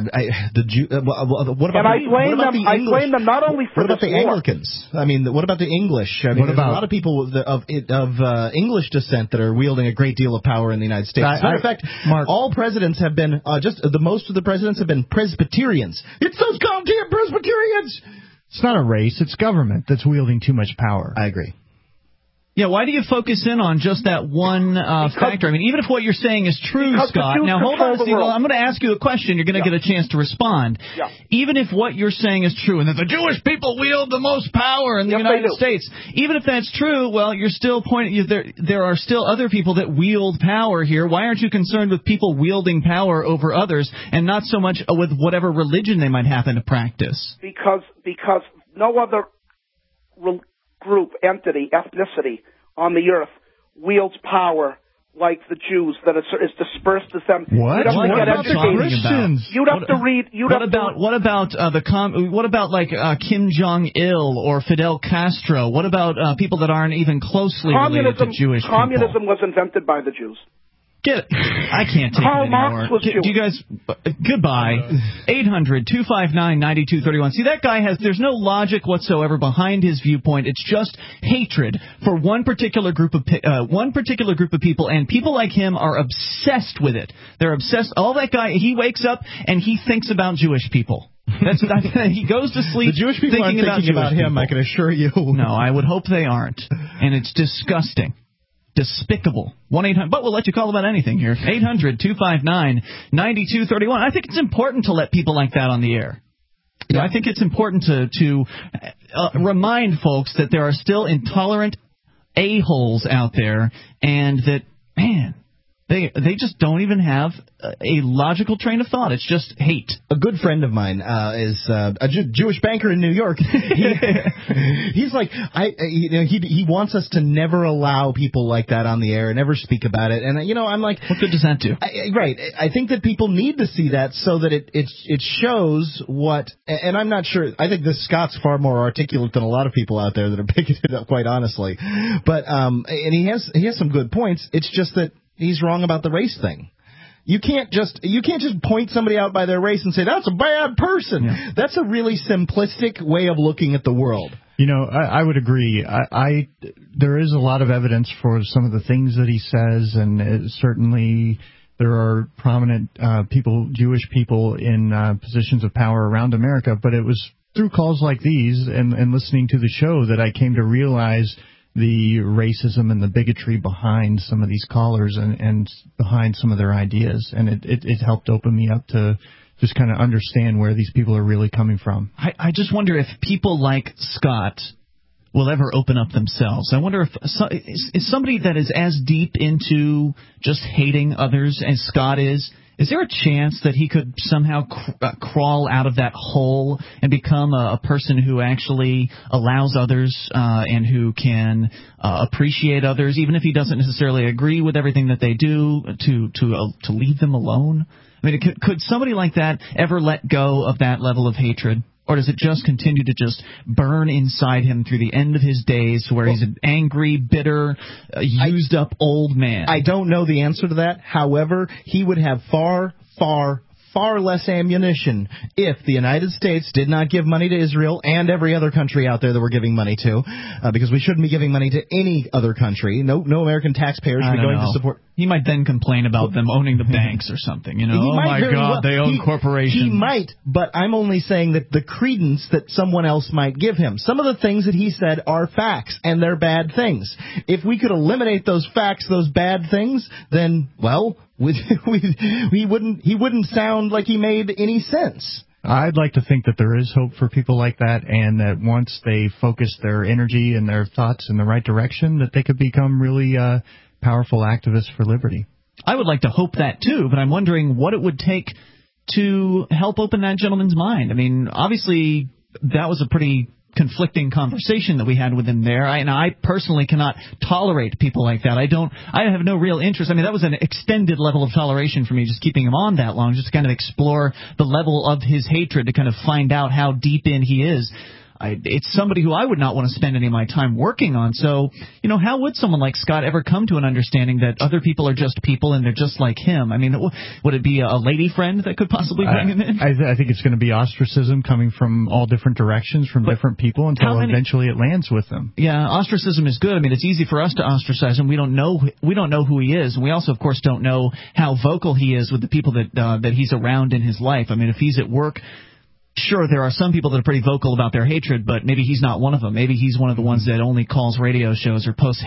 about I blame them not only for what about the Anglicans? I mean, what about the English? I mean, there's a lot of people of English descent that are wielding a great deal of power in the United States. As a matter of fact, Mark, all presidents have been most of the presidents have been Presbyterians. It's those goddamn Presbyterians. It's not a race. It's government that's wielding too much power. I agree. Yeah, why do you focus in on just that one factor? I mean, even if what you're saying is true, Scott. Now, hold on, Steve. I'm going to ask you a question. You're going to get a chance to respond. Yeah. Even if what you're saying is true, and that the Jewish people wield the most power in the United States, even if that's true, well, you're still pointing. There are still other people that wield power here. Why aren't you concerned with people wielding power over others, and not so much with whatever religion they might happen to practice? Because no other group, entity, ethnicity on the earth wields power like the Jews that is dispersed as them. What? What about the Christians? You'd have to read. What about Kim Jong Il or Fidel Castro? What about people that aren't even closely related to Jewish people? Communism was invented by the Jews. I can't take Karl it anymore. Marx was Jewish. Do you guys? Goodbye. 800-259-9231. See, that guy there's no logic whatsoever behind his viewpoint. It's just hatred for one particular group of people, and people like him are obsessed with it. They're obsessed. All that guy, he wakes up and he thinks about Jewish people. He goes to sleep. The Jewish people aren't thinking about him, I can assure you. No, I would hope they aren't. And it's disgusting. Despicable. 1-800, but we'll let you call about anything here. 800-259-9231. I think it's important to let people like that on the air. I think it's important to remind folks that there are still intolerant a-holes out there, and that, man, they just don't even have a logical train of thought. It's just hate. A good friend of mine is a Jewish banker in New York. He's like, he wants us to never allow people like that on the air and never speak about it. And I'm like, what good does that do? Right. I think that people need to see that so that it shows what. And I'm not sure. I think this Scott's far more articulate than a lot of people out there that are bigoted, quite honestly. But and he has some good points. It's just that he's wrong about the race thing. You can't just point somebody out by their race and say that's a bad person. Yeah. That's a really simplistic way of looking at the world. I would agree. There is a lot of evidence for some of the things that he says, and certainly there are prominent Jewish people in positions of power around America, but it was through calls like these and listening to the show that I came to realize the racism and the bigotry behind some of these callers and behind some of their ideas. And it helped open me up to just kind of understand where these people are really coming from. I just wonder if people like Scott will ever open up themselves. I wonder if is somebody that is as deep into just hating others as Scott is there a chance that he could somehow crawl out of that hole and become a person who actually allows others and who can appreciate others, even if he doesn't necessarily agree with everything that they do, to leave them alone? I mean, could somebody like that ever let go of that level of hatred? Or does it just continue to just burn inside him through the end of his days to where he's an angry, bitter, used-up old man? I don't know the answer to that. However, he would have far less ammunition if the United States did not give money to Israel and every other country out there that we're giving money to, because we shouldn't be giving money to any other country. No American taxpayer should be going to support. He might then complain about them owning the banks or something. Oh my God, they own corporations. He might, but I'm only saying that the credence that someone else might give him. Some of the things that he said are facts, and they're bad things. If we could eliminate those facts, those bad things, then, well, he wouldn't sound like he made any sense. I'd like to think that there is hope for people like that, and that once they focus their energy and their thoughts in the right direction, that they could become really powerful activists for liberty. I would like to hope that too, but I'm wondering what it would take to help open that gentleman's mind. I mean, obviously, that was a pretty conflicting conversation that we had with him there. I personally cannot tolerate people like that. I have no real interest. I mean, that was an extended level of toleration for me, just keeping him on that long, just to kind of explore the level of his hatred, to kind of find out how deep in he is. It's somebody who I would not want to spend any of my time working on. So, how would someone like Scott ever come to an understanding that other people are just people and they're just like him? I mean, would it be a lady friend that could possibly bring him in? I think it's going to be ostracism coming from all different directions, from different people, until eventually it lands with them. Yeah, ostracism is good. I mean, it's easy for us to ostracize him. We don't know who he is, and we also, of course, don't know how vocal he is with the people that he's around in his life. I mean, if he's at work, sure, there are some people that are pretty vocal about their hatred, but maybe he's not one of them. Maybe he's one of the ones that only calls radio shows or posts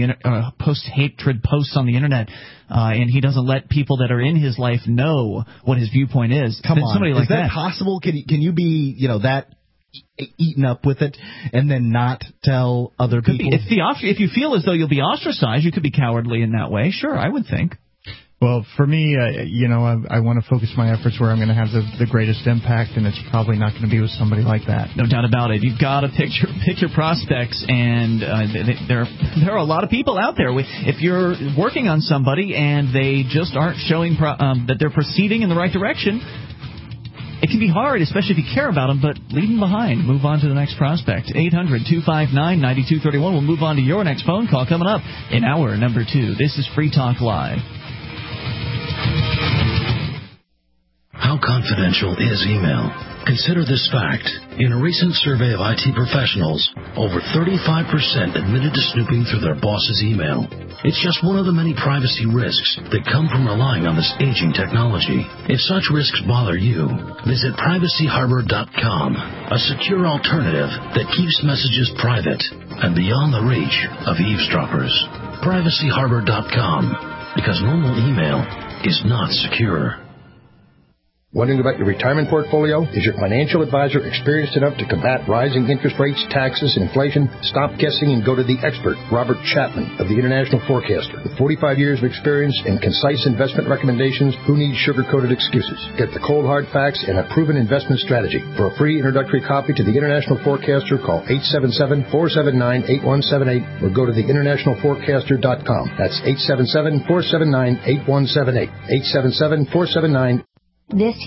hatred posts on the internet, and he doesn't let people that are in his life know what his viewpoint is. Come on, somebody like is that possible? Can you be that eaten up with it and then not tell other people? If you feel as though you'll be ostracized, you could be cowardly in that way. Sure, I would think. Well, for me, I want to focus my efforts where I'm going to have the greatest impact, and it's probably not going to be with somebody like that. No doubt about it. You've got to pick your prospects, and there are a lot of people out there. If you're working on somebody and they just aren't showing that they're proceeding in the right direction, it can be hard, especially if you care about them, but leave them behind. Move on to the next prospect. 800-259-9231. We'll move on to your next phone call coming up in hour number 2. This is Free Talk Live. How confidential is email? Consider this fact. In a recent survey of IT professionals, over 35% admitted to snooping through their boss's email. It's just one of the many privacy risks that come from relying on this aging technology. If such risks bother you, visit privacyharbor.com, a secure alternative that keeps messages private and beyond the reach of eavesdroppers. Privacyharbor.com, because normal email is not secure. Wondering about your retirement portfolio? Is your financial advisor experienced enough to combat rising interest rates, taxes, and inflation? Stop guessing and go to the expert, Robert Chapman of the International Forecaster. With 45 years of experience and concise investment recommendations, who needs sugar-coated excuses? Get the cold hard facts and a proven investment strategy. For a free introductory copy to the International Forecaster, call 877-479-8178 or go to theinternationalforecaster.com. That's 877-479-8178. 877-479-8178. This